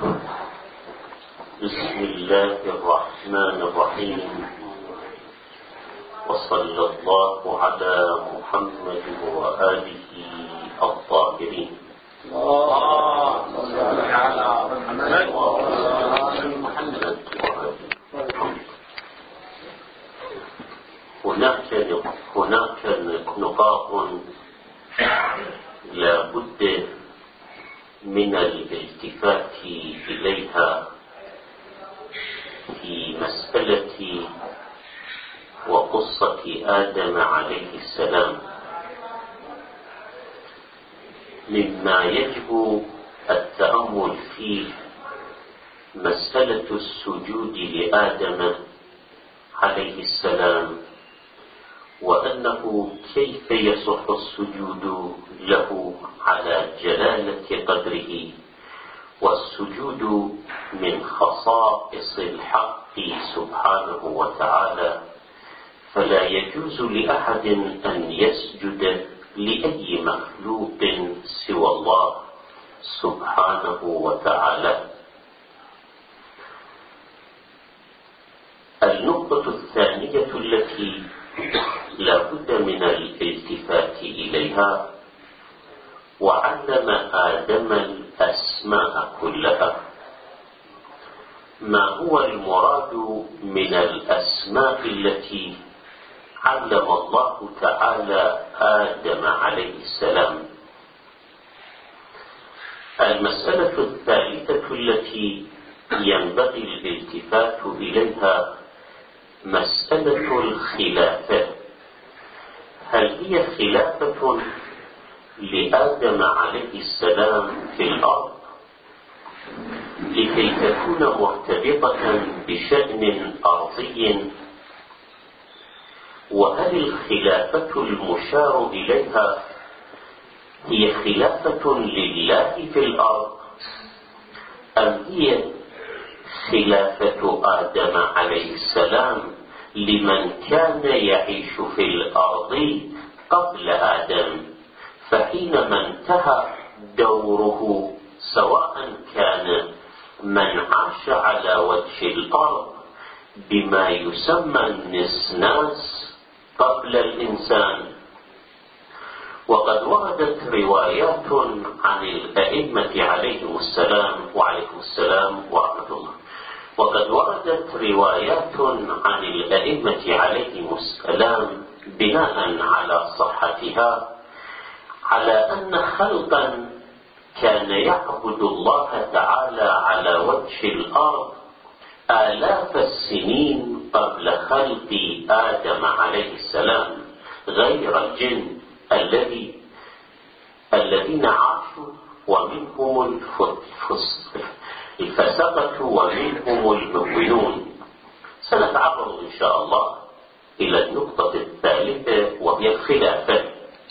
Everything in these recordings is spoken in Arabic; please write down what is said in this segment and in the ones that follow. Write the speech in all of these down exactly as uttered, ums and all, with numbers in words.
بسم الله الرحمن الرحيم، وصلى الله على محمد وآله الطاهرين. اللهم صل على محمد وآل محمد. هناك هناك نقاط لا بد من الالتفات إليها في مسألة وقصة آدم عليه السلام. مما يجب التأمل فيه مسألة السجود لآدم عليه السلام، وأنه كيف يصح السجود له على جلالة قدره، والسجود من خصائص الحق سبحانه وتعالى، فلا يجوز لأحد أن يسجد لأي مخلوق سوى الله سبحانه وتعالى. النقطة الثانية التي لا بد من الالتفات إليها: وعلم آدم الأسماء كلها. ما هو المراد من الأسماء التي علم الله تعالى آدم عليه السلام؟ المسألة الثالثة التي ينبغي الالتفات إليها مسألة الخلافة. هل هي خلافة لآدم عليه السلام في الأرض لكي تكون مرتبطة بشأن أرضي؟ وهل الخلافة المشار إليها هي خلافة لله في الأرض، أم هي خلافة آدم عليه السلام لمن كان يعيش في الأرض قبل آدم؟ فحينما انتهى دوره، سواء كان من عاش على وجه الأرض بما يسمى النسناس قبل الإنسان. وقد وردت روايات عن الأئمة عليهم السلام وعليكم السلام ورحمة الله وقد وردت روايات عن الأئمة عليهم السلام بناء على صحتها على أن خلقا كان يعبد الله تعالى على وجه الأرض آلاف السنين قبل خلق آدم عليه السلام، غير الجن الذي الذين عاشوا، ومنهم الفسقة ومنهم المؤمنون. سنتعرض إن شاء الله إلى النقطة الثالثة وهي الخلافة.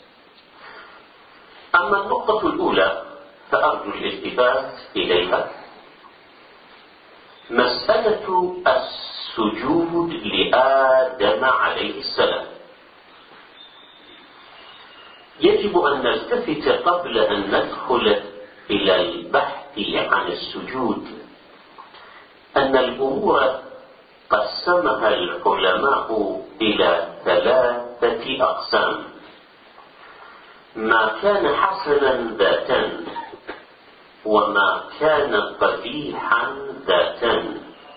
أما النقطة الأولى فأرجو الالتفات إليها، مسألة السجود لآدم عليه السلام. يجب أن نلتفت قبل أن ندخل إلى البحث عن السجود أن الأمور قسمها العلماء إلى ثلاثة أقسام: ما كان حسنا ذاتا، وما كان قبيحا ذاتا،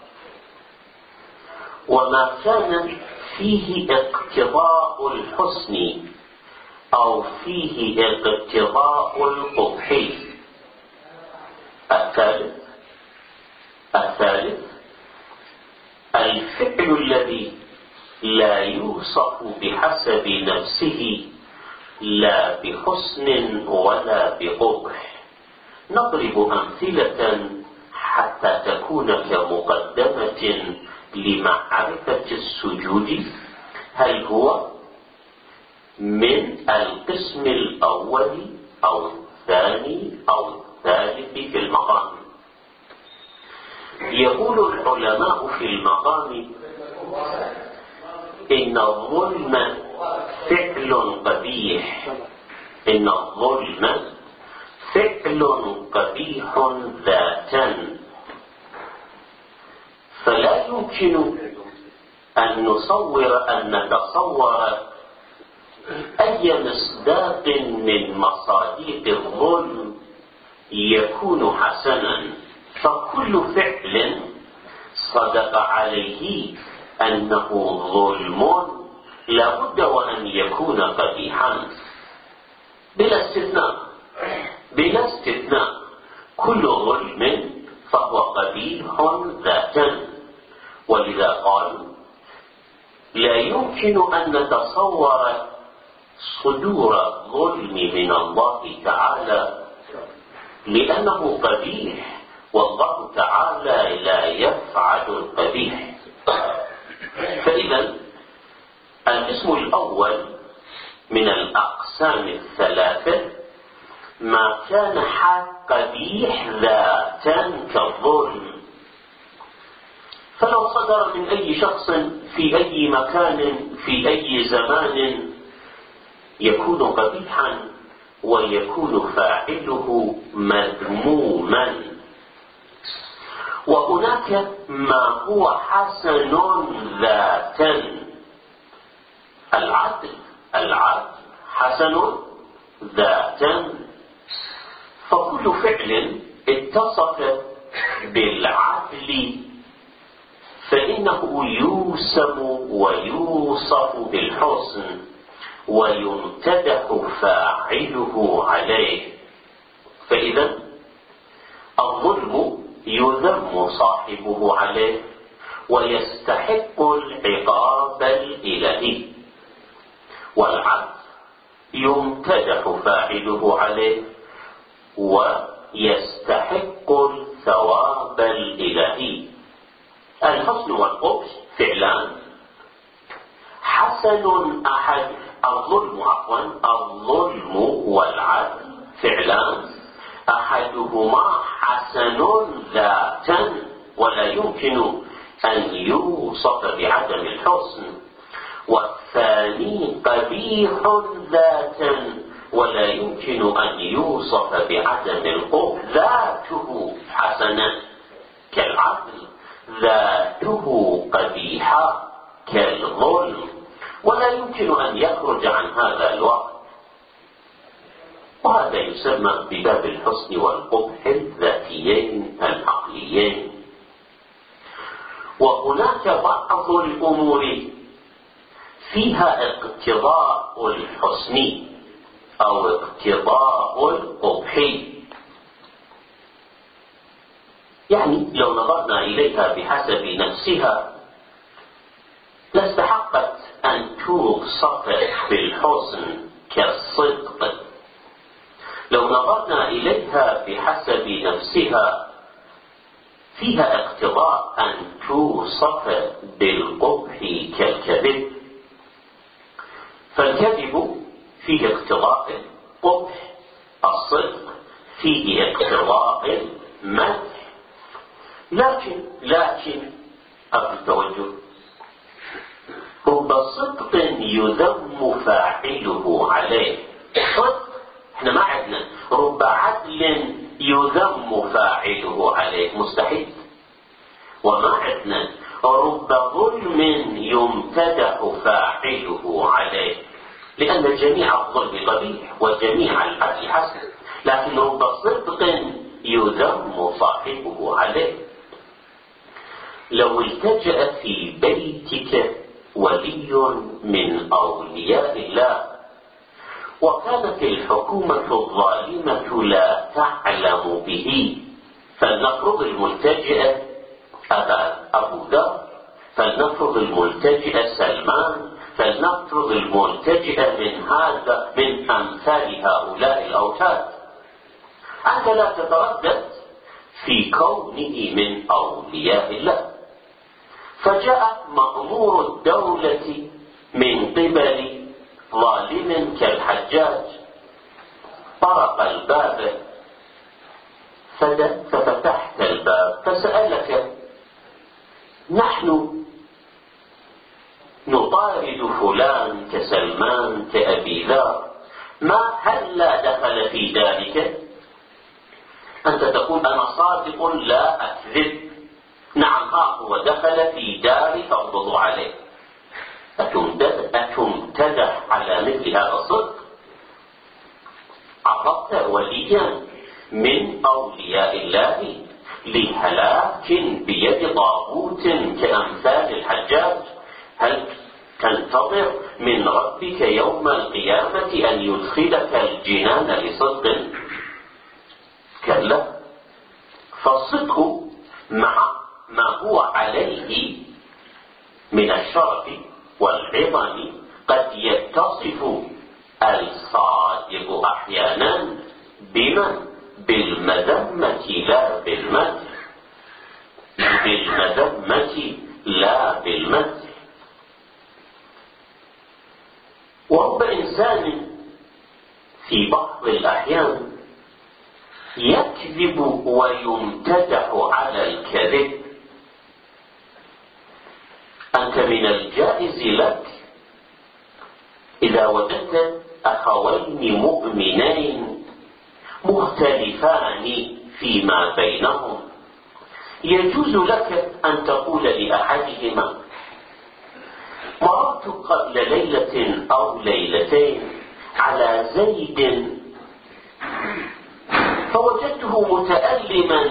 وما كان فيه اقتضاء الحسن أو فيه اقتضاء القبح. الثالث الثالث الفعل الذي لا يوصف بحسب نفسه لا بحسن ولا بقبح. نضرب أمثلة حتى تكون كمقدمة لمعرفة السجود. هل هو من القسم الأول أو الثاني أو الثالث في المقام؟ يقول العلماء في المقام: إن الظلم فعل قبيح إن الظلم فعل قبيح ذاتا لا يمكن أن نصور أن نتصور أي مصداق من مصادق الظلم يكون حسنا، فكل فعل صدق عليه أنه ظلم لا بد وأن يكون قبيحا بلا استثناء، بلا استثناء. كل ظلم فهو قبيح ذاتا، ولذا قال لا يمكن أن نتصور صدور الظلم من الله تعالى لأنه قبيح، والله تعالى لا يفعل القبيح. فإذا القسم الأول من الأقسام الثلاثة ما كان قبيح ذاتا كالظلم، فلو صدر من أي شخص في أي مكان في أي زمان يكون قبيحا ويكون فاعله مذموما. وهناك ما هو حسن ذاتا، العدل العدل حسن ذاتا، فكل فعل اتصف بالعدل فإنه يوسم ويوصف بالحسن ويمتدح فاعله عليه. فإذا الظلم يذم صاحبه عليه ويستحق العقاب الإلهي، والعدل يمتدح فاعله عليه ويستحق الثواب الإلهي. الحسن والقبح فعلان، حسن أحد الظلم عفوا الظلم والعدل فعلان، أحدهما حسن ذاتا ولا يمكن أن يوصف بعدم الحسن، والثاني قبيح ذاتا ولا يمكن أن يوصف بعدم القبح. ذاته حسنة كالعدل، ذاته قبيحة كالظلم، ولا يمكن أن يخرج عن هذا الوقت. وهذا يسمى بباب الحسن والقبح الذاتيين العقليين. وهناك بعض الأمور فيها اقتضاء الحسن أو اقتضاء القبح، يعني لو نظرنا إليها بحسب نفسها لاستحقت أن توصف بالحسن كالصدق، لو نظرنا إليها بحسب نفسها فيها اقتضاء أن توصف بالقبح كالكذب، فالكذب فيه اقتضاء القبح، الصدق فيه اقتضاء المدح. لكن لكن أبو التوجه رب صدق يذم فاعله عليه، صدق احنا ما عندنا، رب عدل يذم فاعله عليه مستحيل، وما عندنا رب ظلم يمتدح فاعله عليه، لأن جميع الظلم قبيح وجميع العدل حسن، لكن رب صدق يذم صاحبه عليه. لو التجأ في بيتك ولي من أولياء الله وكانت الحكومة الظالمة لا تعلم به، فلنفرض الملتجئ أبا أبو ذر، فلنفرض الملتجئ سلمان، فلنفرض الملتجئ من هذا من أمثال هؤلاء الأوتاد، أنت لا تتردد في كونه من أولياء الله. فجاء مأمور الدولة من قبل ظالم كالحجاج، طرق الباب ففتحت الباب فسألك نحن نطارد فلان كسلمان كأبي ذر، ما هل لا دخل في ذلك؟ أنت تقول أنا صادق لا أكذب، نعم أخاه ودخل في دار تقبض عليه، أتمتدح على مثل هذا الصدق؟ عرضت وليا من أولياء الله لهلاك بيد طاغوت كأمثال الحجاج، هل تنتظر من ربك يوم القيامة أن يدخلك الجنان لصدق؟ كلا، فالصدق مع ما هو عليه من الشرف والعظم قد يتصف الصادق أحيانا بمن؟ بالمذمة لا بالمدح، بالمذمة لا بالمدح. ورب إنسان في بعض الأحيان يكذب ويمتدح على الكذب. أنت من الجائز لك إذا وجدت أخوين مؤمنين مختلفان فيما بينهم، يجوز لك أن تقول لأحدهما: مررت قبل ليلة أو ليلتين على زيد فوجدته متألما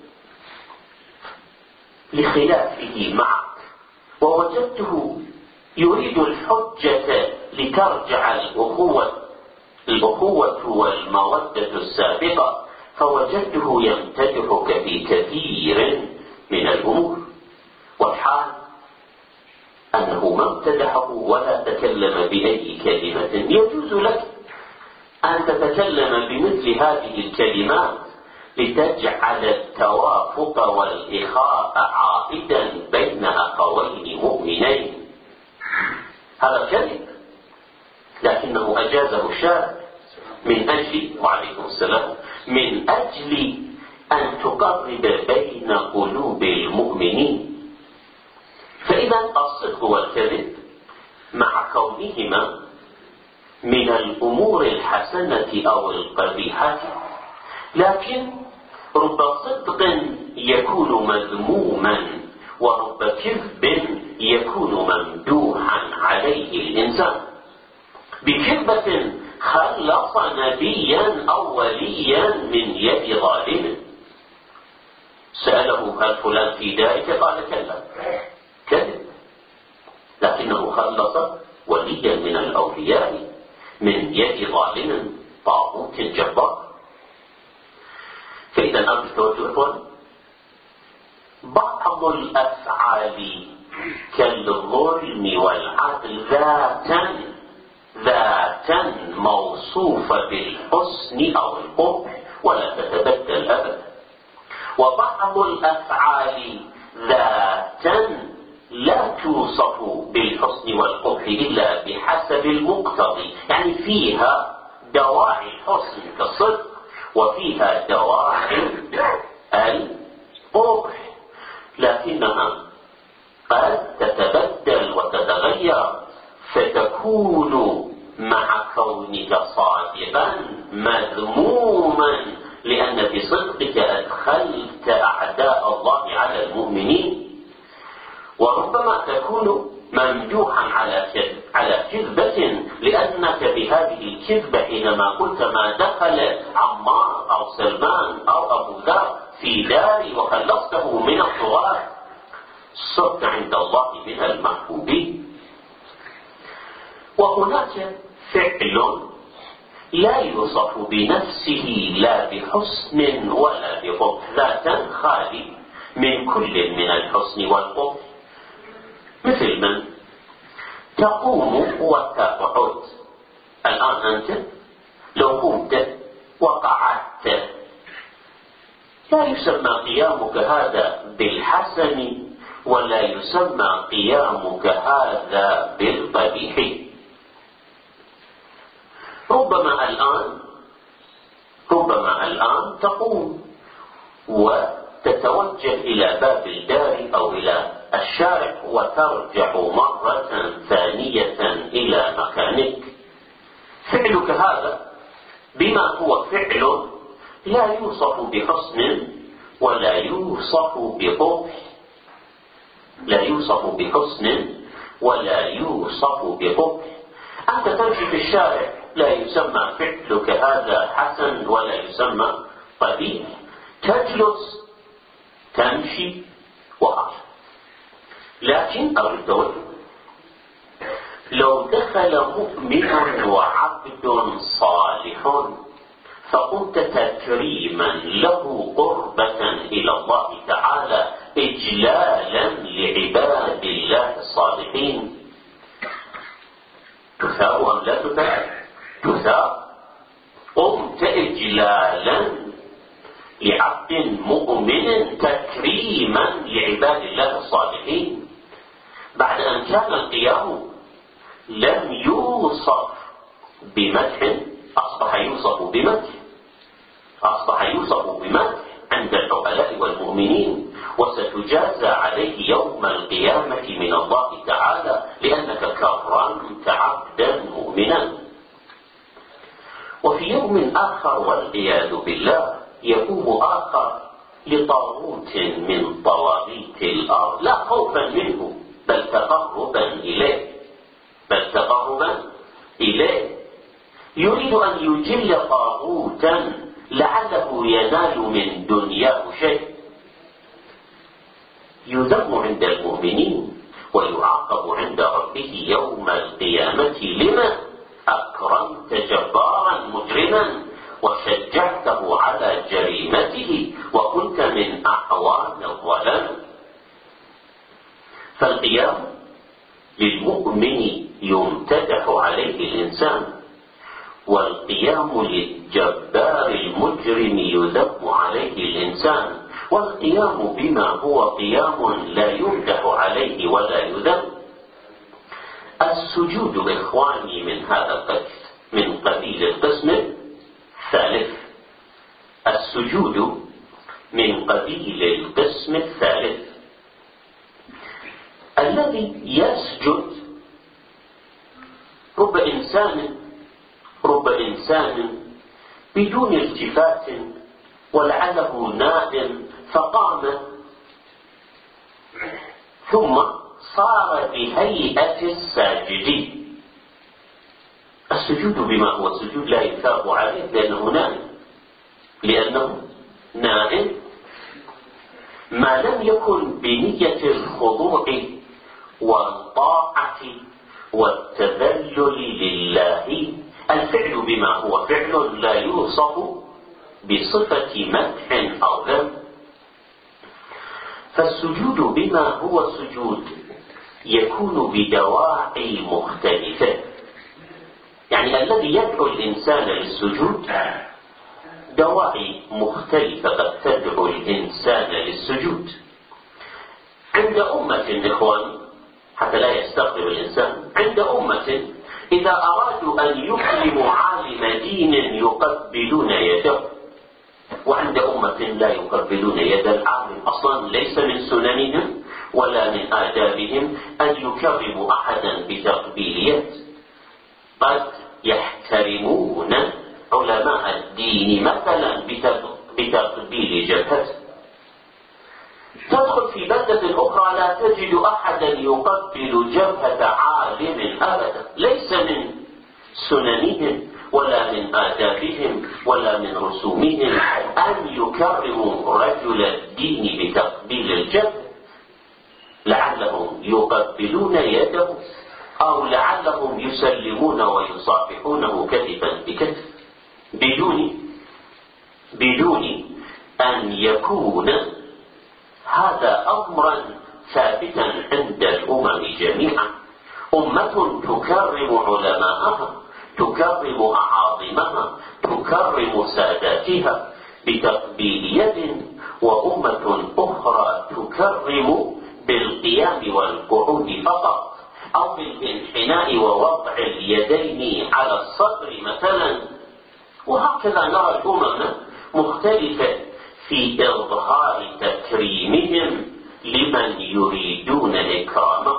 لخلافه معك، ووجدته يريد الحجة لترجع الأخوة الأخوة والمودة السابقة، فوجدته يمتدحك في كثير من الأمور، والحال أنه ما امتدحه ولا تكلم بأي كلمة. يجوز لك أن تتكلم بمثل هذه الكلمات لتجعل التوافق والإخاء عائدا بين أخوين مؤمنين. هذا كذب، لكنه أجازه الشارع من أجل وعليكم السلام من أجل أن تقرب بين قلوب المؤمنين. فإذا الصدق والكذب مع كونهما من الأمور الحسنة أو القبيحة، لكن رب صدق يكون مذموما ورب كذب يكون ممدوحا عليه الإنسان. بكذبة خلص نبيا أو وليا من يد ظالم، سأله: هل فلان في دارك؟ قال: كلا. كذب، لكنه خلص وليا من الأولياء من يد ظالم طاغوت جبار. فإذا أمر التوجه بعض الأفعال كالظلم والعدل ذاتا ذاتا موصوفة بالحسن أو القبح ولا تتبدل أبدا، وبعض الأفعال ذاتا لا توصف بالحسن والقبح إلا بحسب المقتضي، يعني فيها دواعي الحسن كالصدق وفيها دواعي القبح، لكنها قد تتبدل وتتغير، فتكون مع كونك صادقا مذموما لأن بصدقك أدخلت أعداء الله على المؤمنين، وربما تكون ممدوحا على كذب على كذبة لأنك بهذه الكذبة حينما قلت ما دخل عمار أو سلمان أو أبو ذر في داري وخلصته من الطغاة صرت عند الله من المحبوبين. وهناك فعل لا يوصف بنفسه لا بحسن ولا بقبح، ذاتا خالي من كل من الحسن والقبح، مثل من تقوم وتقعد. الآن أنت لو قمت وقعدت لا يسمى قيامك هذا بالحسن ولا يسمى قيامك هذا بالقبيح. ربما الآن ربما الآن تقوم وتتوجه إلى باب الدار أو إلى الشارع وترجع مرة ثانية إلى مكانك. فعلك هذا بما هو فعل لا يوصف بحسن ولا يوصف بقبح، لا يوصف بحسن ولا يوصف بقبح. أنت تمشي في الشارع لا يسمى فعلك هذا حسن ولا يسمى قبيح، تجلس تمشي وهكذا. لكن التوجه لو دخل مؤمن وعبد صالح فقمت تكريما له قربة إلى الله تعالى إجلالا لعباد الله الصالحين، تثاب أم لا تثاب؟ تثاب. قمت إجلالا لعبد مؤمن تكريما لعباد الله الصالحين بعد أن كان القيام لم يوصف بمدح أصبح يوصف بمدح أصبح يوصف بمدح عند العقلاء والمؤمنين، وستجازى عليه يوم القيامة من الله تعالى لأنك كرمت عبدا مؤمنا. وفي يوم آخر والعياذ بالله يقوم آخر لطاغوت من طواغيت الأرض لا خوفا منه بل تقربا إليه بل تقربا إليه يريد أن يجل طاغوتا لعله ينال من دنياه شيء، يذم عند المؤمنين ويعاقب عند ربه يوم القيامة لما أكرمت جبارا مجرما وشجعته على جريمته وكنت من أعوان الظلام. فالقيام للمؤمن يمتدح عليه الإنسان، والقيام للجبار المجرم يذم عليه الإنسان، والقيام بما هو قيام لا يمدح عليه ولا يذم. السجود إخواني من هذا القبيل من قبيل القسم الثالث. السجود من قبيل القسم الثالث الذي يسجد رب إنسان رب إنسان بدون التفات ولعله نائم فقام ثم صار بهيئة الساجدين. السجود بما هو سجود لا يثاب عليه لأنه نائم لأنه نائم ما لم يكن بنية الخضوع والطاعة والتذلل لله. الفعل بما هو فعل لا يوصف بصفة مدح أو ذم. فالسجود بما هو سجود يكون بدواعي مختلفة، يعني الذي يدعو الإنسان للسجود دواعي مختلفة قد تدعو الإنسان للسجود. عند أمة إخواني حتى لا يستغرب الإنسان، عند أمة إذا أرادوا أن يكرموا عالم دين يقبلون يده، وعند أمة لا يقبلون يد العالم أصلا، ليس من سننهم ولا من آدابهم أن يكرموا أحدا بتقبيل يد. قد يحترمون علماء الدين مثلا بتقبيل جبهته. تدخل في بلدة أخرى لا تجد أحدا يقبل جبهة عالم أبدا، ليس من سننهم ولا من آدابهم ولا من رسومهم أن يكرموا رجل الدين بتقبيل الجبهة، لعلهم يقبلون يده أو لعلهم يسلمون ويصافحونه كتفا بكتف بدون بدون أن يكون هذا أمرا ثابتا عند الأمم جميعا. أمة تكرم علماءها، تكرم أعاظمها، تكرم ساداتها بتقبيل يد، وأمة أخرى تكرم بالقيام والقعود فقط أو بالانحناء ووضع اليدين على الصدر مثلا. وهكذا نرى الأمم مختلفة في إظهار تكريمهم لمن يريدون إكرامه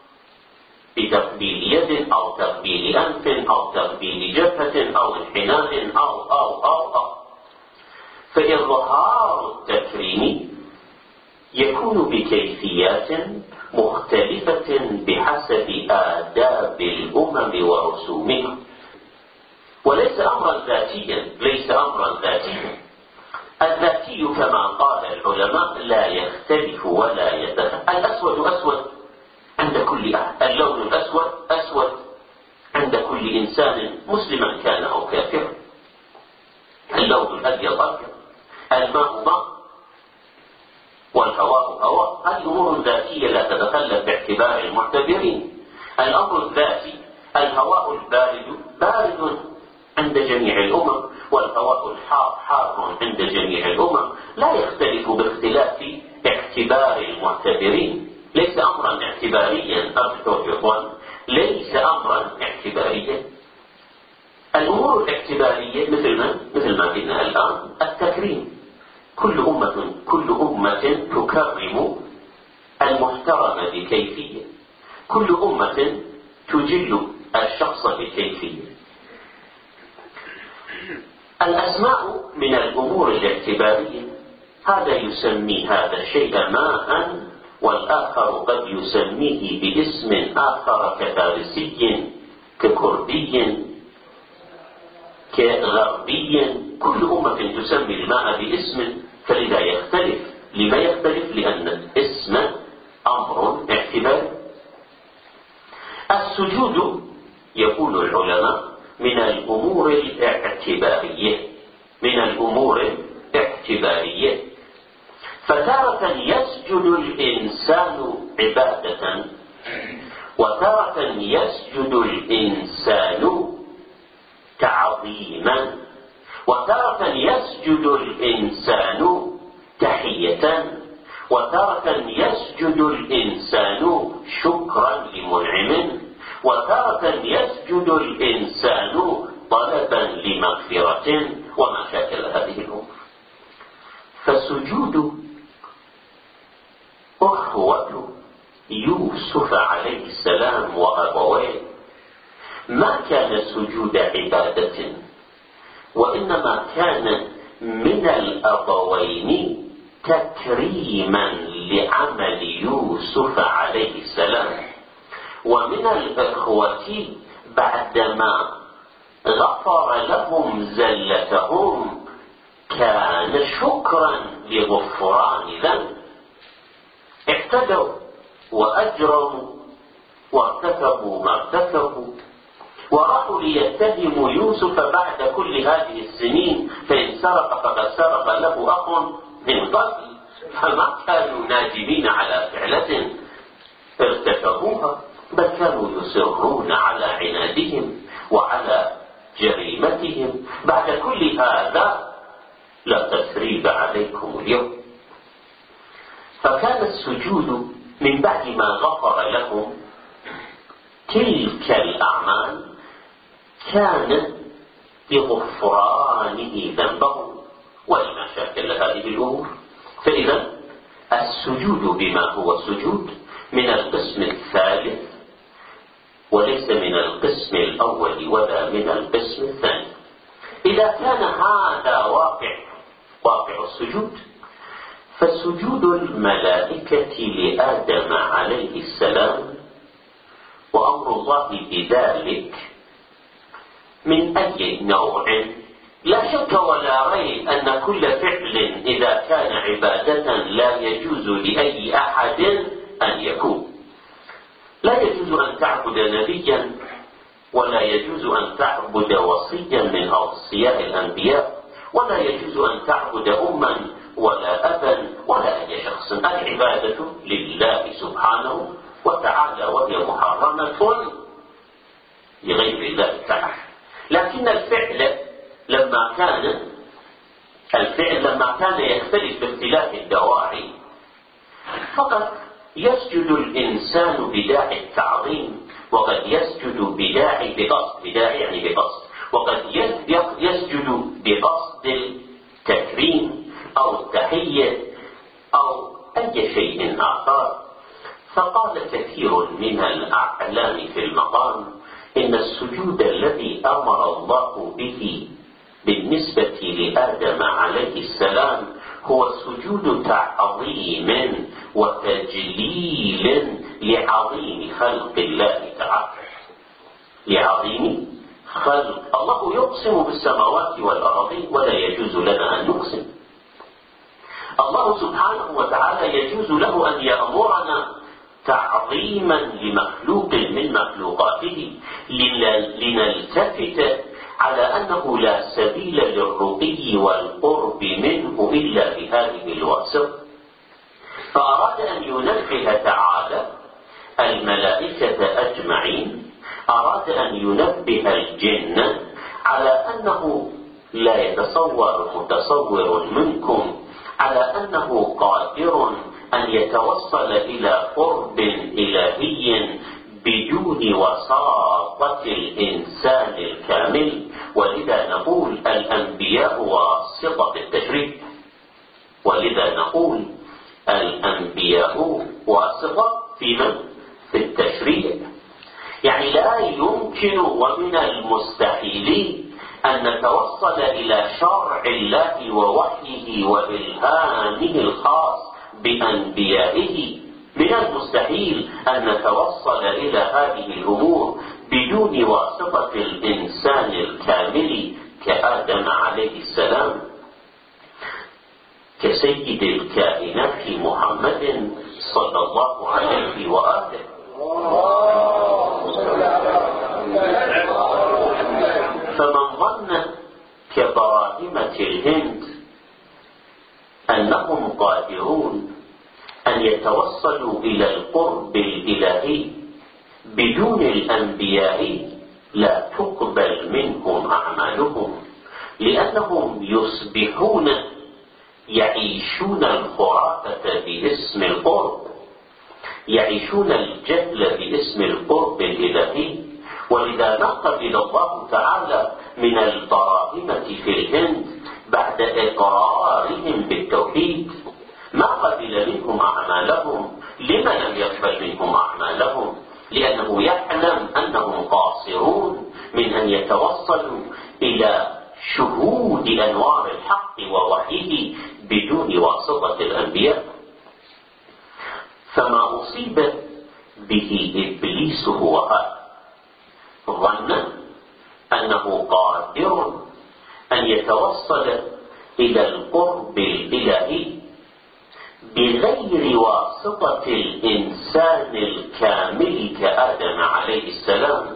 بتقبيل يد أو تقبيل أنف أو تقبيل جبهة أو انحناء أو أو أو أو فإظهار التكريم يكون بكيفيات مختلفة بحسب آداب الأمم ورسومها، وليس أمرا ذاتيا، ليس أمرا ذاتيا. الذاتي كما قال العلماء لا يختلف ولا يتخلف. الأسود أسود عند كل أحد، اللون الأسود أسود عند كل إنسان مسلما كان أو كافرا، اللون الأبيض أبيض، الماء ماء، والهواء هواء. هذه أمور ذاتية لا تتخلف باعتبار المعتبرين. الأمر الذاتي، الهواء البارد بارد عند جميع الأمم، والهواء الحار حار عند جميع الأمم، لا يختلف باختلاف اعتبار المعتبرين. ليس أمرا اعتباريا أبدا، ليس أمرا اعتباريا. الأمور الاعتبارية مثل ما مثل ما قلنا الآن التكريم، كل أمة كل أمة تكرم المحترم بكيفية، كل أمة تجل الشخص بكيفية. الأسماء من الأمور الاعتبارية، هذا يسمي هذا الشيء ماء، والآخر قد يسميه باسم آخر كفارسي ككردي كغربي. كل أمة تسمي الماء باسم، فلذا يختلف. لما يختلف؟ لأن الاسم أمر اعتباري. السجود يقول العلماء من الأمور الاعتبارية، من الأمور الاعتبارية. فتارة يسجد الإنسان عبادة، وتارة يسجد الإنسان تعظيما، وتارة يسجد الإنسان تحية، وتارة يسجد الإنسان شكرا لمنعم، وتارة يسجد الإنسان طلبا لمغفرة، وما شاكل هذه الأمور. فالسجود أخوة يوسف عليه السلام وأبويه ما كان سجود عبادة، وإنما كان من الأبوين تكريما لعمل يوسف عليه السلام، ومن الإخوة بعدما غفر لهم زلتهم كان شكرا لغفران ذنب. اعتدوا وأجرموا وارتكبوا ما ارتكبوا، وراحوا ليتهموا يوسف بعد كل هذه السنين، فإن سرق فقد سرق له أخ من قبل، فما كانوا نادمين على فعلة ارتكبوها، بل كانوا يصرون على عنادهم وعلى جريمتهم. بعد كل هذا لا تثريب عليكم اليوم. فكان السجود من بعد ما غفر لهم تلك الأعمال كان بغفرانه ذنبهم ولما شاكل هذه الأمور. فإذا السجود بما هو سجود من القسم الثالث، وليس من القسم الأول ولا من القسم الثاني. إذا كان هذا واقع واقع السجود، فسجود الملائكة لآدم عليه السلام وأمر الله بذلك من أي نوع؟ لا شك ولا ريب أن كل فعل إذا كان عبادة لا يجوز لأي أحد أن يكون. لا يجوز أن تعبد نبيا، ولا يجوز أن تعبد وصيا من أوصياء الأنبياء، ولا يجوز أن تعبد أما ولا أبا ولا أي شخص. العبادة لله سبحانه وتعالى، وهي محرمة لغير الله تعالى. لكن الفعل لما كان الفعل لما كان يختلف باختلاف الدواعي، فقد يسجد الإنسان بداعي التعظيم، وقد يسجد بداعي بقصد، بداعي يعني بقصد، وقد يسجد بقصد التكريم أو التحية أو أي شيء آخر. فقال كثير من الأعلام في المقام إن السجود الذي أمر الله به بالنسبة لآدم عليه السلام هو سجود تعظيم وتجليل لعظيم خلق الله تعالى، لعظيم خلق. الله يقسم بالسماوات والأرض ولا يجوز لنا أن نقسم. الله سبحانه وتعالى يجوز له أن يأمرنا تعظيما لمخلوق من مخلوقاته لنلتفت على أنه لا سبيل للرقي والقرب منه إلا بهذه الواسطة. فأراد أن ينبه تعالى الملائكة أجمعين، أراد أن ينبه الجن على أنه لا يتصور متصور منكم على أنه قادر أن يتوصل إلى قرب إلهي بدون وساطة الإنسان الكامل. ولذا نقول الأنبياء واسطة التشريع، ولذا نقول الأنبياء واسطة في من؟ في التشريع. يعني لا يمكن ومن المستحيل أن نتوصل إلى شرع الله ووحيه وإلهامه الخاص بأنبيائه. من المستحيل أن نتوصل إلى هذه الأمور بدون واسطة الإنسان الكامل كآدم عليه السلام، كسيد الكائنات محمد صلى الله عليه وآله. فمن ظن كبراهمة الهند أنهم قادرون أن يتوصلوا إلى القرب الإلهي بدون الأنبياء لا تقبل منهم أعمالهم، لأنهم يصبحون يعيشون الخرافة باسم القرب، يعيشون الجهل باسم القرب الإلهي. ولذا ما قبل الله تعالى من البراهمة في الهند بعد إقرارهم بالتوحيد، ما قبل منهم أعمالهم. لما لم يقبل منهم أعمالهم؟ لأنه يعلم أنهم قاصرون من أن يتوصلوا إلى شهود أنوار الحق ووحيه بدون واسطة الأنبياء. فما أصيب به إبليس هو هذا، ظن أنه قادر أن يتوصل إلى القرب الإلهي بغير واسطة الإنسان الكامل كآدم عليه السلام.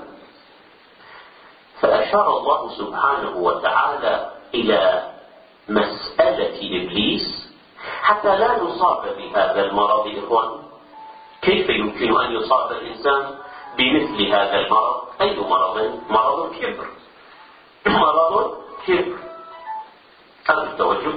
فأشار الله سبحانه وتعالى إلى مسألة إبليس حتى لا نصاب بهذا المرض. إخوان، كيف يمكن أن يصاب الإنسان بمثل هذا المرض؟ أي مرض؟ مرض الكبر، مرض كبر. هذا التوجه.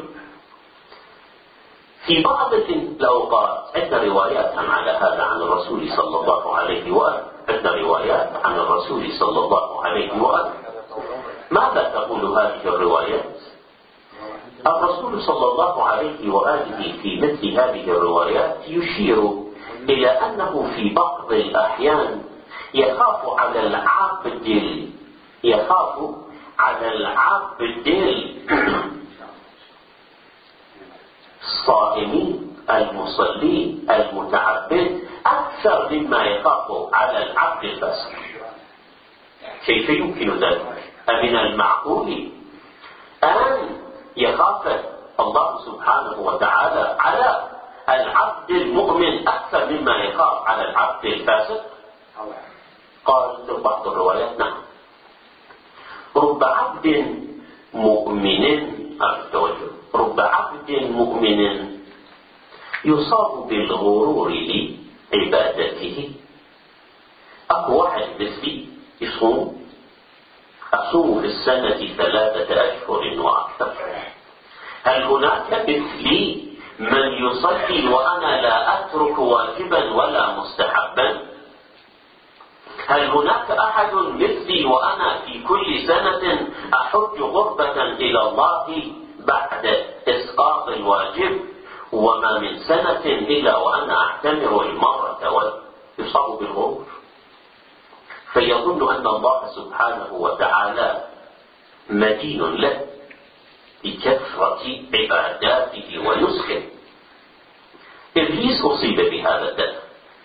في بعض الأوقات عندنا روايات على هذا عن الرسول صلى الله عليه وآله، عندنا روايات عن الرسول صلى الله عليه وآله. ماذا تقول هذه الروايات؟ الرسول صلى الله عليه وآله في مثل هذه الروايات يشير إلى أنه في بعض الأحيان يخاف على العبد يخاف على العبد الصائمين المصلين المتعبد أكثر مما يخاف على العبد الفاسق. كيف يمكن ذلك؟ أمن المعقول أن يخاف الله سبحانه وتعالى على العبد المؤمن أكثر مما يخاف على العبد الفاسق؟ قال بعض الروايات نعم. رب عبد مؤمن رب عبد مؤمن يصاب بالغرور لعبادته. أكو واحد مثلي يصوم أصوم في السنة ثلاثة أشهر وأكثر، هل هناك مثلي من يصلي وأنا لا أترك واجبا ولا مستحبا؟ هل هناك أحد مثلي وأنا في كل سنة أحج غربة إلى الله بعد إسقاط الواجب، وما من سنة إلا وأنا أعتمر المرة ويصاب بالغرور؟ فيظن أن الله سبحانه وتعالى مدين له بكثرة عباداته ونسكه. إبليس أصيب بهذا الداء،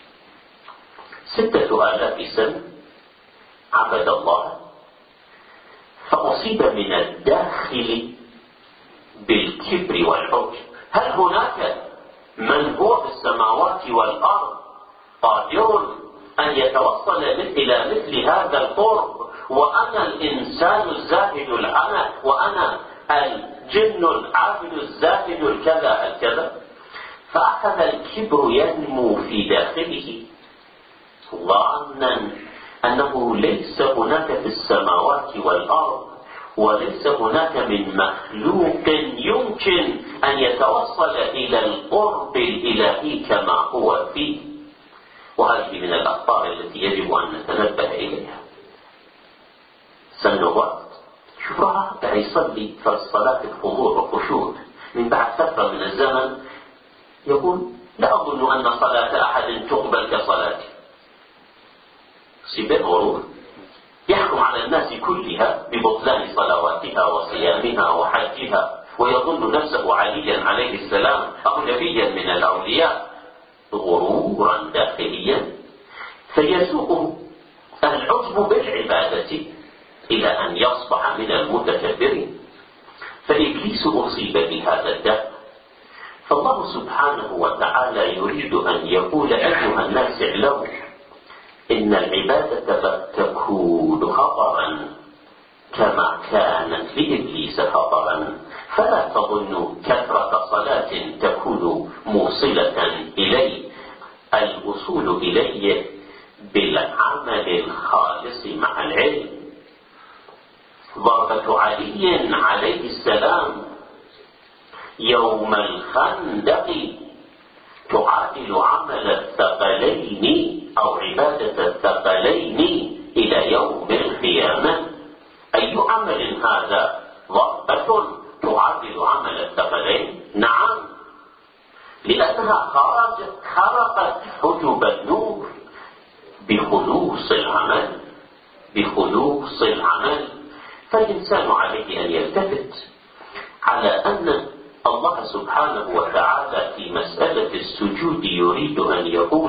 ستة آلاف سنة عبد الله، فأصيب من الداخل بالكبر والعجب. هل هناك من هو في السماوات والأرض قادر أن يتوصل إلى مثل هذا القرب، وأنا الإنسان الزاهد العمى، وأنا الجن العابد الزاهد الكذا الكذا؟ فأخذ الكبر ينمو في داخله، ظانا أنه ليس هناك في السماوات والأرض وليس هناك من مخلوق يمكن أن يتوصل إلى القرب الإلهي كما هو فيه. وهذه من الأخطار التي يجب أن نتنبه إليها. سن وقت، شوف راح يصلي في الصلاة الخضوع والخشوع، من بعد فترة من الزمن يقول لا أظن أن صلاة أحد تقبل كصلاتي. سبب غرور، يحكم على الناس كلها ببطلان صلواتها وصيامها وحجها، ويظن نفسه عليا عليه السلام أو نبيا من الأولياء، غرورا داخليا، فيسوقه العجب بالعبادة إلى أن يصبح من المتكبرين. فإبليس أصيب بهذا الداء، فالله سبحانه وتعالى يريد أن يقول أيها الناس اعلموا إن العبادة قد تكون خطرا كما كانت لإبليس خطرا، فلا تظنوا كثرة صلاة تكون موصلة إليه. الوصول إليه بالعمل الخالص مع العلم. ضربة علي عليه السلام يوم الخندق تعادل عمل الثقلين أو عبادة الثقلين إلى يوم القيامة. أي عمل هذا؟ ضربة تعادل عمل الثقلين؟ نعم، لأنها خرجت خرقت حجب النور بخلوص العمل بخلوص العمل. فالإنسان عليه أن يلتفت على أن الله سبحانه وتعالى في مسألة السجود يريد أن يقول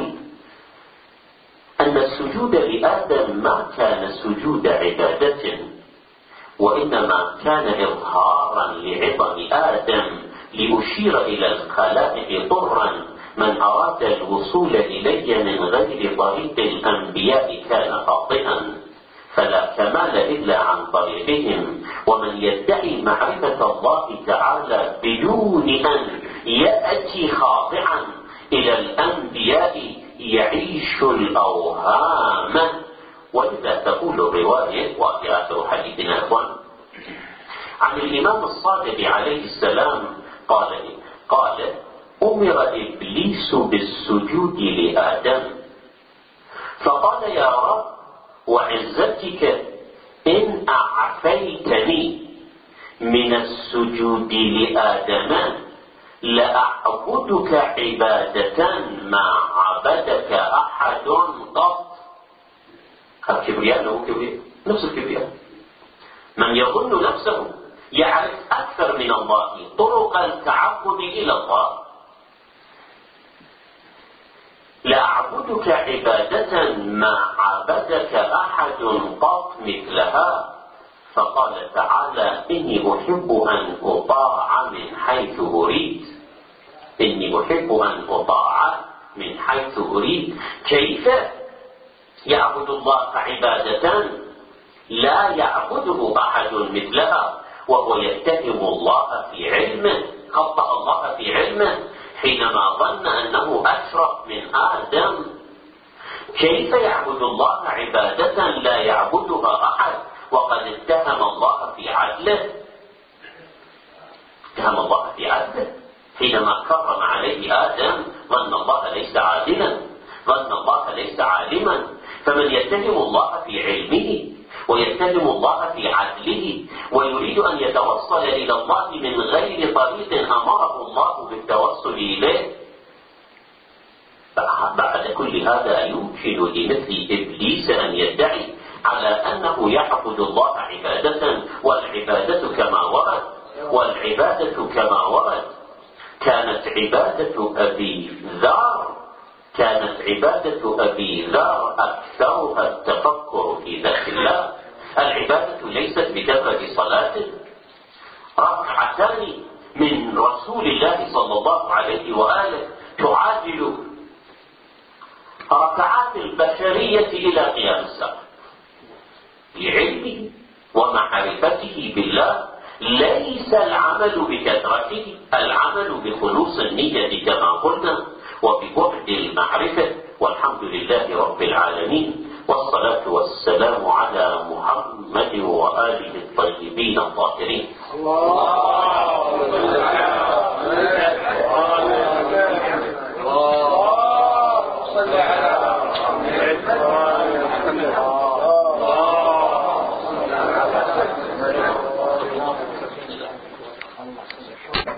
أن السجود لآدم ما كان سجود عبادة، وإنما كان إظهارا لعظم آدم، ليشير إلى الخلائق طرا من أراد الوصول إلي من غير طريق الأنبياء كان خاطئا، فلا كمال إلا عن طريقهم. ومن يدعي معرفة الله تعالى بدون أن يأتي خاضعا إلى الأنبياء يعيش الأوهام. ولذا تقول الرواية، وفي آخر حديثنا أخوان، عن الإمام الصادق عليه السلام قال قال أمر إبليس بالسجود لآدم، فقال يا رب وعزتك إن أعفيتني من السجود لآدم لأعبدك عبادة ما عبدك أحد قط. الكبرياء له كبرياء، نفس الكبرياء. من يظن نفسه يعرف أكثر من الله طرق التعبد إلى الله، لأعبدك عبادة ما عبدك أحد قط مثلها. فقال تعالى إني أحب أن أطاع من حيث أريد إني أحب أن أطاع من حيث أريد. كيف يعبد الله عبادة لا يعبده أحد مثلها وهو يتهم الله في علمه، خطأ الله في علمه حينما ظن أنه أشرف من آدم؟ كيف يعبد الله عبادة لا يعبدها أحد وقد اتهم الله في عدله؟ اتهم الله في عدله حينما كرم عليه آدم، ظن الله ليس عادلا، ظن الله ليس عالما. فمن يتهم الله في علمه ويتهم الله في عدله ويريد أن يتوصل إلى الله من غير طريق أمره الله بالتوصل إليه، بعد كل هذا يمكن لمثل إبليس أن يدعي على أنه يعبد الله عبادة، والعبادة كما ورد والعبادة كما ورد كانت عبادة أبي ذر كانت عبادة أبي ذر أكثرها التفكر في ذات الله. العبادة ليست بكثرة صلاة، ركعتان من رسول الله صلى الله عليه وآله تعادل ركعات البشرية إلى قيام الساعة لعلمه ومعرفته بالله. ليس العمل بكثرته، العمل بخلوص النية كما قلنا وببعد المعرفة. والحمد لله رب العالمين، والصلاة والسلام على محمد وآله الطيبين الطاهرين. الله